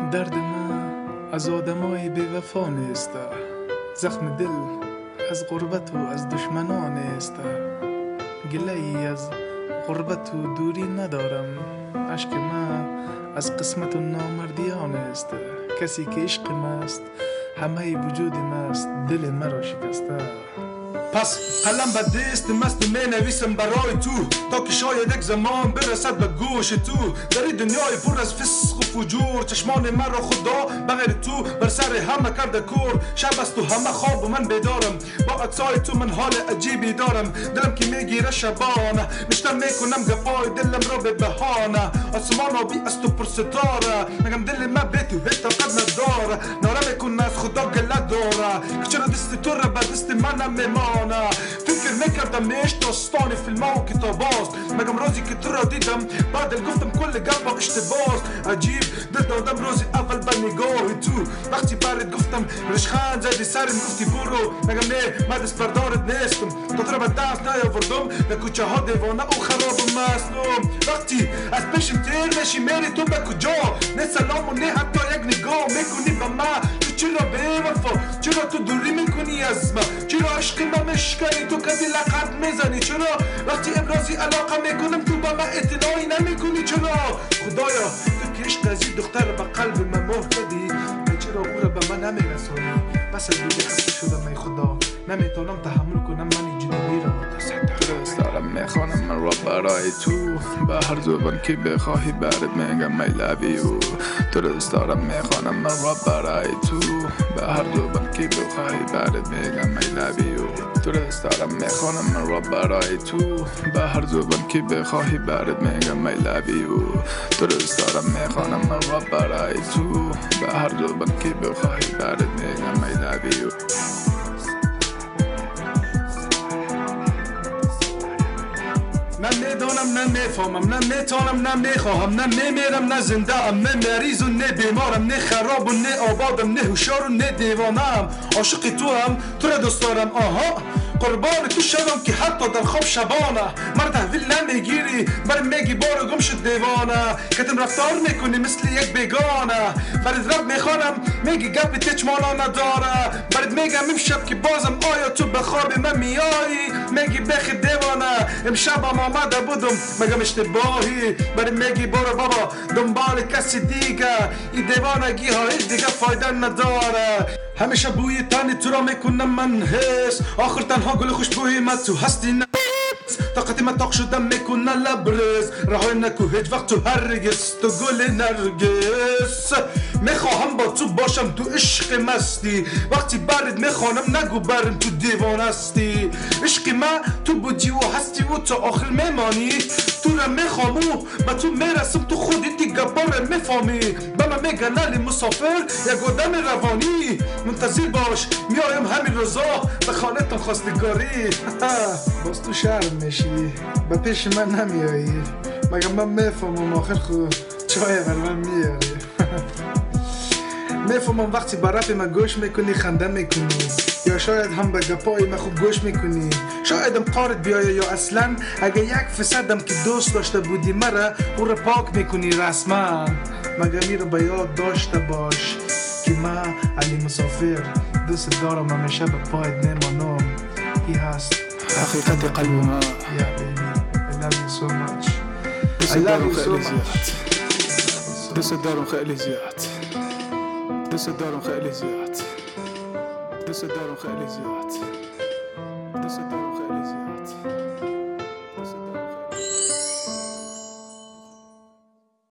درد ما از آدمای بی وفا نیست، زخم دل از غربت و از دشمنان نیست. گله ای از غربت و دوری ندارم، عشق ما از قسمت و نامردیان است. کسی که عشق ماست همه وجود ماست، دل مرا شکسته. پس قلم به دست مست می نویسم برای تو، تا که شاید یک زمان برسد به گوش تو. در این دنیای پر از فسق و فجور، چشمان من را خدا بغیر تو بر سر همه کرده کور. شب است و همه خواب و من بیدارم، با عکسای تو من حال عجیبی دارم. دلم که میگیره شبانه، نشتر میکنم گپای دلم را به بهانه. آسمان آبی است و پر ستاره، مگم دل من به تو هیچ طاقت نداره. ناره میکنه از خدا گله داره که چرا دست تو را به دست من میمانه. فکر میکردم میش داستان فیلم ها و کتاب هاست، مگم روزی که تو را دیدم بعد گفتم کل گپ اشتباس. عجیب دل دادم روزی اول به نگاه تو، وقتی برات گفتم رشخند زدی سرم گفتی برو. مگم نه من دست بردارت نیستم، تو را به دست نیاوردم به کوچه ها دیوانه و خراب و مظلوم. وقتی از پیشم تیر میشی میری تو به کجا؟ نه سلام و نه حتی یک نگاه میکنی به من. تو چرا بی وفا؟ چرا تو دوری میکنی از من؟ چرا عشق من مشکنی تو کدی لقب میزنی؟ چرا وقتی ابرازی علاقه میکنم تو به من اعتنایی نمیکنی؟ چرا خدایا تو که عشق از این دختر به قلب من مهر دادی، چرا او را به من نمیرسانی؟ بس از دوری خسته شدم ای خدا، نمیتونم تحمل کنم من جنوبی را درست دارم میخوانم من را برای تو، به هر زبان که بخواهی برات میگم I love you. درست دارم میخوانم من را برای تو، به هر زبان که بخواهی برات میگم I love you. درست دارم میخوانم من را برای تو، به هر زبان که بخواهی برات میگم I love you. درست دارم میخوانم من را برای تو، به هر زبان که بخواهی برات میگم I love you. نه میدانم نه میفهمم نه میتونم نه میخواهم، نه میمیرم نه زنده ام، نه مریض و نه بیمارم، نه خراب و نه آبادم، نه هوشیار و نه دیوانم. عاشق تو هم تو را دوست دارم، آها قربان تو شدم که حتی در خواب شبانه مرا تحویل نمیگیری، برای میگی بارو گم شد دیوانه. کتم رفتار میکنی مثل یک بیگانه، برات رب میخوانم میگی گپ تیچ مانا نداره. برات میگم امشب که بازم آیا تو به خواب من میایی، میگی بخی دیوانه امشبم آمده بودم مگم اشتباهی. برات میگی برو بابا دنبال کسی دیگه، این دیوانگی ها هیچ دیگه فایده نداره. همیشه بوی تنی تو را میکنم من حس، آخر تنها گل خوشبوی من تو هستی نه. طاقتی من طاق شدم میکنه لبرز، رهای نکو هیچ وقت تو هرگز تو گل نرگس. میخواهم با تو باشم تو عشق مستی، وقتی برد میخوانم نگو برم تو دیوان هستی. عشق من تو بودی و هستی و تا آخر میمانی، تو را میخوام و به تو میرسم تو خودی دیگه بار میفهمی. به من میگن علی مسافر یک آدم روانی، منتظر باش میایم همین روزا به خانه تان خواستگاری. باز تو شرم میشی به پیش من نمیایی، مگه من میفهمم آخر خود چای بر من میاری. میفهمم وقتی با رپ من گوش میکنی خنده میکنی، یا شاید هم به گپای من خوب گوش میکنی. شایدم قارت بیایه یا اصلا اگه 1% که دوست داشته بودی مرا او را پاک میکنی رسما. مگه می رو به یاد داشته باش که من علی مسافر دوست دارم همیشه به پایت نمانم. ای هست حقیقت قلب ما. Yeah baby, I love you so much. I love you so much. دوست دارم خیلی زیاد، دوست دارم خیلی زیاد، دوست دارم خیلی زیاد، دوست دارم خیلی زیاد.